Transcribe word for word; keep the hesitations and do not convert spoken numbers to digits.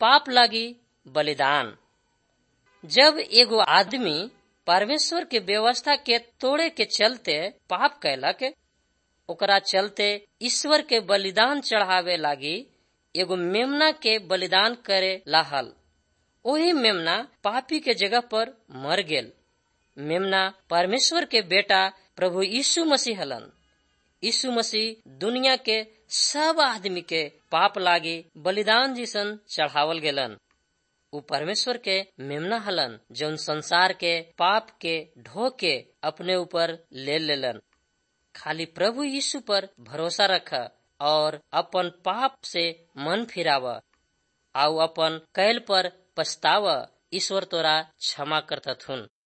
पाप लागी बलिदान। जब एगो आदमी परमेश्वर के व्यवस्था के तोड़े के चलते पाप कैलक, ओकरा चलते ईश्वर के बलिदान चढ़ावे लागी एगो मेमना के बलिदान करे लाहल। ओही मेमना पापी के जगह पर मर गेल। मेमना परमेश्वर के बेटा प्रभु यीशु मसीह हलन। यीशु मसीह दुनिया के सब आदमी के पाप लागी बलिदान जिसन चढ़ावल गेलन। उ परमेश्वर के मेमना हलन जौन संसार के पाप के ढो के अपने ऊपर ले लेलन। खाली प्रभु यीशु पर भरोसा रख और अपन पाप से मन फिराव, आउ अपन कैल पर पछताव। ईश्वर तोरा क्षमा करता थुन।